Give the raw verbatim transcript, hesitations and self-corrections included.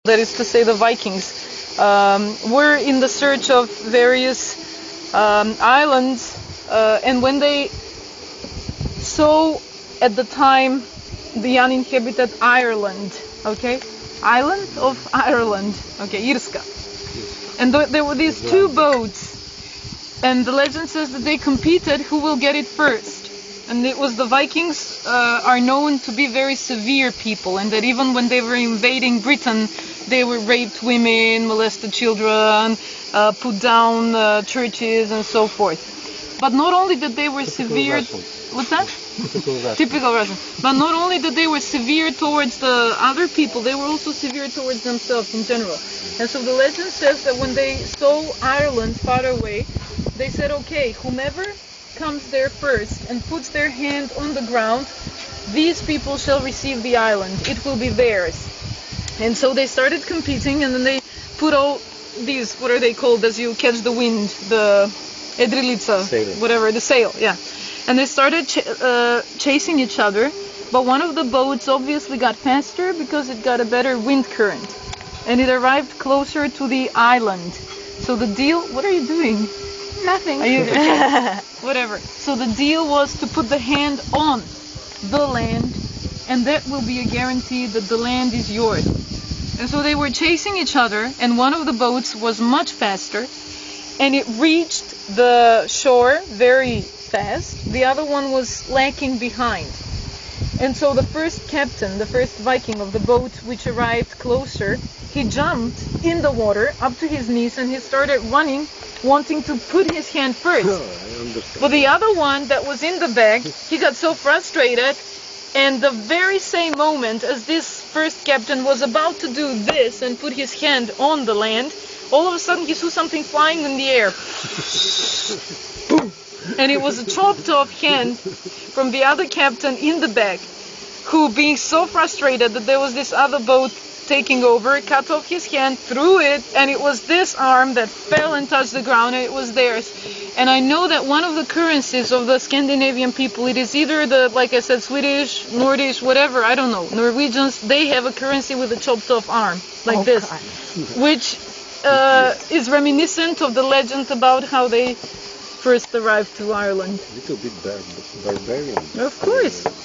that is to say the Vikings, um, were in the search of various um, islands, uh, and when they saw at the time the uninhabited Ireland, okay, island of Ireland, okay, Irska, and th- there were these two boats, and the legend says that they competed who will get it first. And it was the Vikings uh, are known to be very severe people, and that even when they were invading Britain, they were raped women, molested children, uh, put down uh, churches, and so forth. But not only that they were Typical severe, Russians. what's that? Typical Russians. Typical Russian. But not only that they were severe towards the other people, they were also severe towards themselves in general. And so the legend says that when they saw Ireland far away, they said, okay, whomever comes there first and puts their hand on the ground, these people shall receive the island. It will be theirs. And so they started competing, and then they put all these, what are they called as you catch the wind, the edrilica, Sail. whatever, the sail, yeah. And they started ch- uh, chasing each other, but one of the boats obviously got faster because it got a better wind current. And it arrived closer to the island. So the deal, what are you doing? Nothing. Are you, whatever. So the deal was to put the hand on the land, and that will be a guarantee that the land is yours. And so they were chasing each other, and one of the boats was much faster, and it reached the shore very fast. The other one was lacking behind. And so the first captain, the first Viking of the boat which arrived closer, he jumped in the water up to his knees, and he started running, wanting to put his hand first. Oh, I understand. But the other one that was in the bag, he got so frustrated, and the very same moment as this first captain was about to do this and put his hand on the land, all of a sudden he saw something flying in the air. And it was a chopped off hand from the other captain in the bag, who, being so frustrated that there was this other boat taking over, cut off his hand, threw it, and it was this arm that fell and touched the ground, and it was theirs. And I know that one of the currencies of the Scandinavian people, it is either the, like I said, Swedish, Nordish, whatever, I don't know, Norwegians, they have a currency with a chopped off arm, like Oh, this, God. which uh, is reminiscent of the legend about how they first arrived to Ireland. Little bit bar- barbarian. Of course.